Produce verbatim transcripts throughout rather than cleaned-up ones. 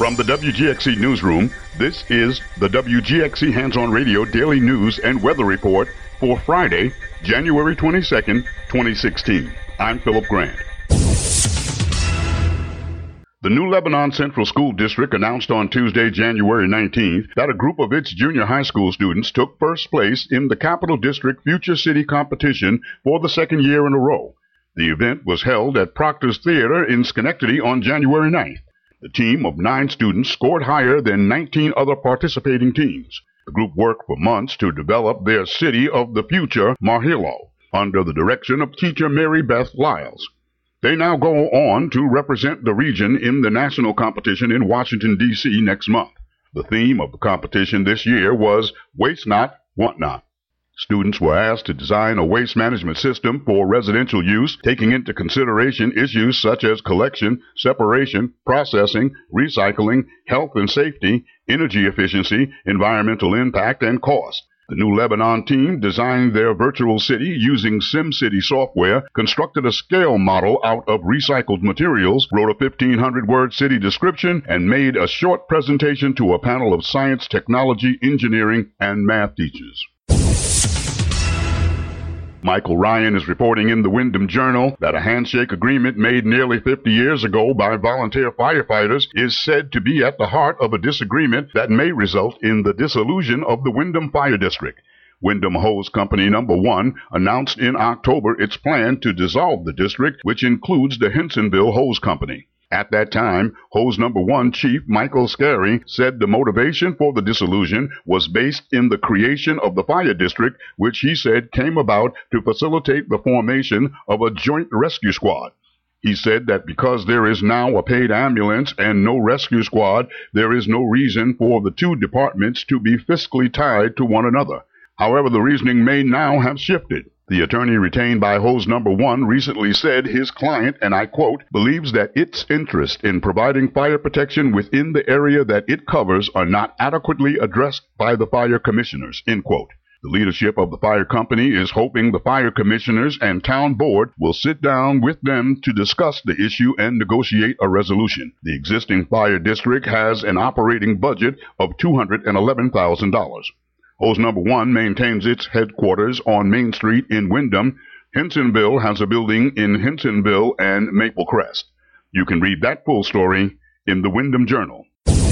From the W G X C Newsroom, this is the W G X C Hands on Radio Daily News and Weather Report for Friday, January twenty-second, twenty sixteen. I'm Philip Grant. The New Lebanon Central School District announced on Tuesday, January nineteenth, that a group of its junior high school students took first place in the Capital District Future City competition for the second year in a row. The event was held at Proctor's Theater in Schenectady on January ninth. The team of nine students scored higher than nineteen other participating teams. The group worked for months to develop their City of the Future, Mahilo, under the direction of teacher Mary Beth Lyles. They now go on to represent the region in the national competition in Washington, D C next month. The theme of the competition this year was Waste Not, Want Not. Students were asked to design a waste management system for residential use, taking into consideration issues such as collection, separation, processing, recycling, health and safety, energy efficiency, environmental impact, and cost. The New Lebanon team designed their virtual city using SimCity software, constructed a scale model out of recycled materials, wrote a fifteen hundred word city description, and made a short presentation to a panel of science, technology, engineering, and math teachers. Michael Ryan is reporting in the Windham Journal that a handshake agreement made nearly fifty years ago by volunteer firefighters is said to be at the heart of a disagreement that may result in the dissolution of the Windham Fire District. Windham Hose Company Number One announced in October its plan to dissolve the district, which includes the Hensonville Hose Company. At that time, Hose Number One Chief Michael Scarry said the motivation for the dissolution was based in the creation of the fire district, which he said came about to facilitate the formation of a joint rescue squad. He said that because there is now a paid ambulance and no rescue squad, there is no reason for the two departments to be fiscally tied to one another. However, the reasoning may now have shifted. The attorney retained by Hose Number One recently said his client, and I quote, believes that its interest in providing fire protection within the area that it covers are not adequately addressed by the fire commissioners, end quote. The leadership of the fire company is hoping the fire commissioners and town board will sit down with them to discuss the issue and negotiate a resolution. The existing fire district has an operating budget of two hundred eleven thousand dollars. Hose Number One maintains its headquarters on Main Street in Windham. Hensonville has a building in Hensonville and Maple Crest. You can read that full story in the Windham Journal.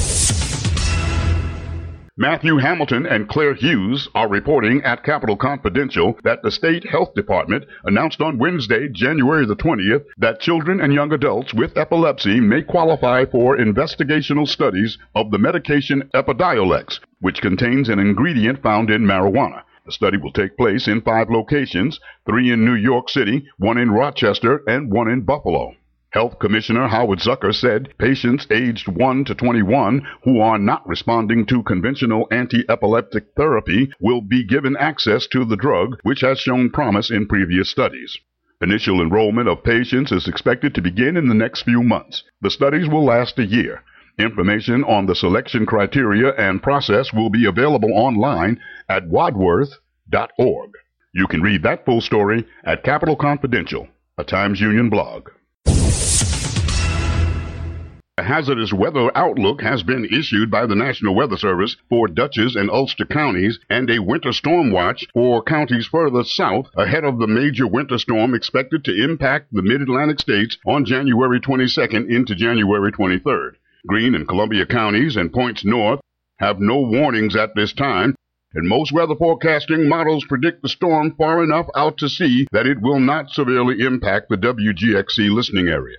Matthew Hamilton and Claire Hughes are reporting at Capitol Confidential that the State Health Department announced on Wednesday, January the twentieth, that children and young adults with epilepsy may qualify for investigational studies of the medication Epidiolex, which contains an ingredient found in marijuana. The study will take place in five locations, three in New York City, one in Rochester, and one in Buffalo. Health Commissioner Howard Zucker said patients aged one to twenty-one who are not responding to conventional anti-epileptic therapy will be given access to the drug, which has shown promise in previous studies. Initial enrollment of patients is expected to begin in the next few months. The studies will last a year. Information on the selection criteria and process will be available online at wadworth dot org. You can read that full story at Capitol Confidential, a Times Union blog. A hazardous weather outlook has been issued by the National Weather Service for Dutchess and Ulster counties and a winter storm watch for counties further south ahead of the major winter storm expected to impact the mid-Atlantic states on January twenty-second into January twenty-third. Greene and Columbia counties and points north have no warnings at this time, and most weather forecasting models predict the storm far enough out to sea that it will not severely impact the W G X C listening area.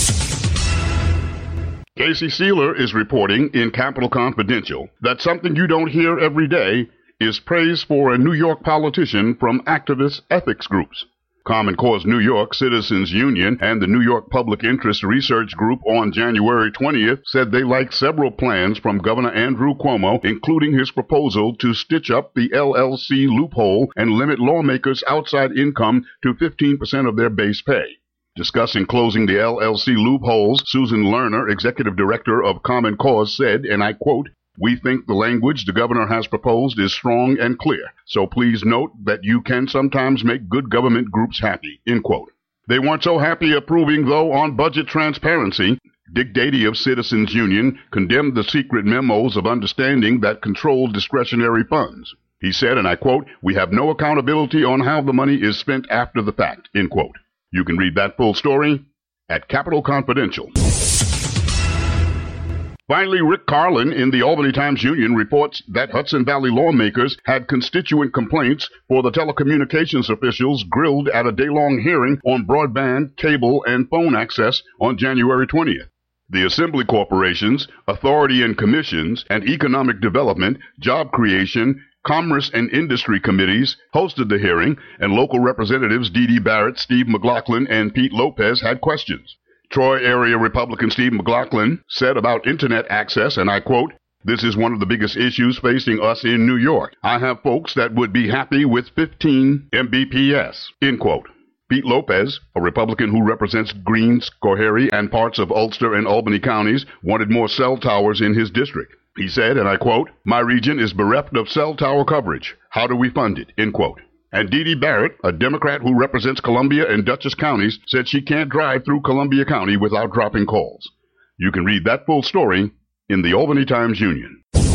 Casey Sealer is reporting in Capitol Confidential that something you don't hear every day is praise for a New York politician from activist ethics groups. Common Cause New York Citizens Union and the New York Public Interest Research Group on January twentieth said they liked several plans from Governor Andrew Cuomo, including his proposal to stitch up the L L C loophole and limit lawmakers' outside income to fifteen percent of their base pay. Discussing closing the L L C loopholes, Susan Lerner, executive director of Common Cause, said, and I quote, "We think the language the governor has proposed is strong and clear, so please note that you can sometimes make good government groups happy," end quote. They weren't so happy approving, though, on budget transparency. Dick Dady of Citizens Union condemned the secret memos of understanding that controlled discretionary funds. He said, and I quote, "We have no accountability on how the money is spent after the fact," end quote. You can read that full story at Capital Confidential. Finally, Rick Carlin in the Albany Times-Union reports that Hudson Valley lawmakers had constituent complaints for the telecommunications officials grilled at a day-long hearing on broadband, cable, and phone access on January twentieth. The Assembly Corporations, Authority and Commissions, and Economic Development, Job Creation, Commerce and Industry Committees hosted the hearing, and local representatives Dee Dee Barrett, Steve McLaughlin, and Pete Lopez had questions. Troy area Republican Steve McLaughlin said about Internet access, and I quote, "This is one of the biggest issues facing us in New York. I have folks that would be happy with fifteen megabits per second, end quote. Pete Lopez, a Republican who represents Greene, Schoharie, and parts of Ulster and Albany counties, wanted more cell towers in his district. He said, and I quote, "My region is bereft of cell tower coverage. How do we fund it?" End quote. And Dee Dee Barrett, a Democrat who represents Columbia and Dutchess counties, said she can't drive through Columbia County without dropping calls. You can read that full story in the Albany Times-Union.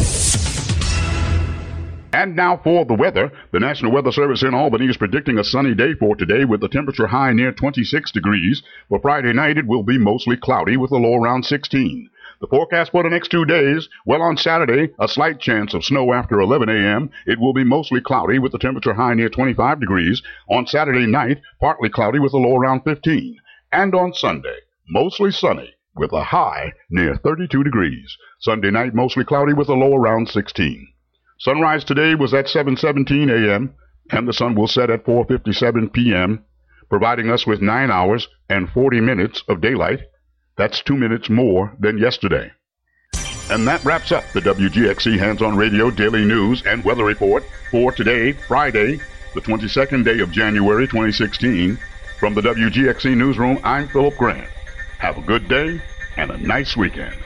And now for the weather. The National Weather Service in Albany is predicting a sunny day for today with the temperature high near twenty-six degrees. For Friday night, it will be mostly cloudy with a low around sixteen. The forecast for the next two days, well, on Saturday, a slight chance of snow after eleven a.m. It will be mostly cloudy with the temperature high near twenty-five degrees. On Saturday night, partly cloudy with a low around fifteen. And on Sunday, mostly sunny with a high near thirty-two degrees. Sunday night, mostly cloudy with a low around sixteen. Sunrise today was at seven seventeen a.m., and the sun will set at four fifty-seven p.m., providing us with nine hours and forty minutes of daylight. That's two minutes more than yesterday. And that wraps up the W G X C Hands on Radio Daily News and Weather Report for today, Friday, the twenty-second day of January twenty sixteen. From the W G X C Newsroom, I'm Philip Grant. Have a good day and a nice weekend.